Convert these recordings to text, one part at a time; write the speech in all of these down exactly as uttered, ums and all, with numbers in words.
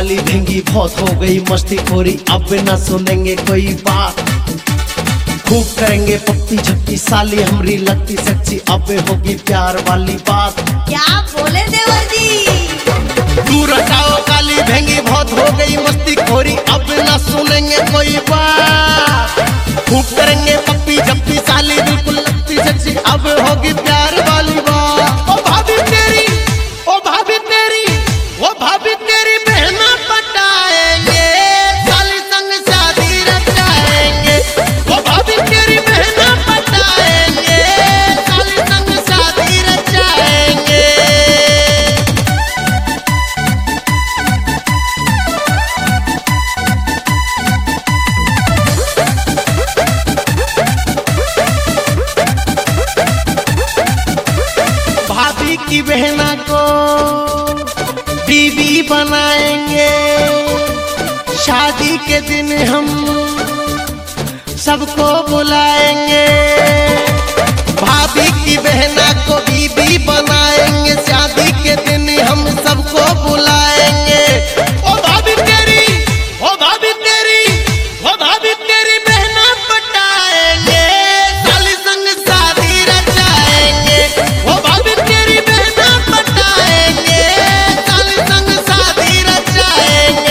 काली भेंगी बहुत हो गई मस्ती खोरी, अब न सुनेंगे कोई बात। खूब करेंगे पप्पी झप्पी साली हमरी लगती सच्ची, अब होगी प्यार वाली बात। क्या बोले देवर जी? दूर हटाओ काली भेंगी बहुत हो गई मस्ती खोरी, अब न सुनेंगे कोई बात। खूब करेंगे पप्पी झप्पी साली बिल्कुल लगती सच्ची, अब होगी प्यार वाली बात। ओ भाभी तेरी, ओ भाभी तेरी, ओ भाभी तेरी बहना पटाएंगे, साली संग शादी रचाएंगे। ओ भाभी तेरी बहना पटाएंगे, साली संग शादी रचाएंगे। भाभी की बहना को बीवी बनाएंगे, शादी के दिन हम सबको बुलाएंगे। भाभी की बहना को बीवी बनाएंगे, शादी के दिन हम सबको बुलाएंगे। ओ भाभी तेरी, ओ भाभी तेरी, ओ भाभी तेरी बहना पटाएंगे, साली संग शादी रचाएंगे। ओ भाभी तेरी बहना पटाएंगे, साली संग शादी रचाएंगे।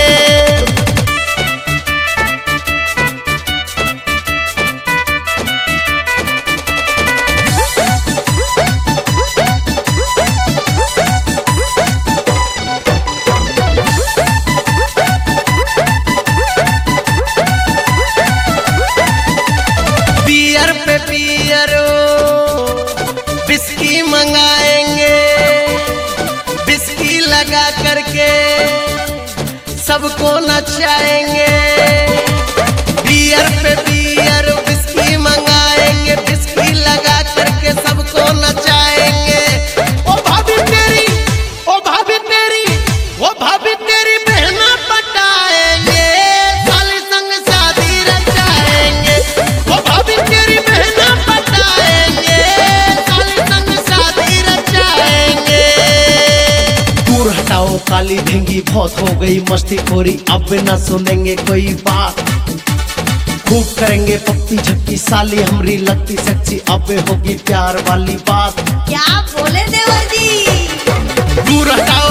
बियर पे बियरो बिस्की मंगाएंगे, बिस्की लगा करके सबको नचाएंगे। बियर पे बियर बिस्की मंगाएंगे, बिस्की लगा करके सबको नचाएंगे। ओ भाभी तेरी, ओ भाभी तेरी, ओ भाभी तेरी बहना पटाएंगे, साली संग शादी रचाएंगे। ओ भाभी तेरी बहना पटाएंगे, साली संग शादी रचाएंगे। दूर हटाओ काली भेंगी बहुत हो गई मस्ती खोरी, अब न सुनेंगे कोई बात। खूब करेंगे पप्पी झप्पी साली हमरी लगती सच्ची, अब होगी प्यार वाली बात। क्या बोले देवर जी? दूर हटाओ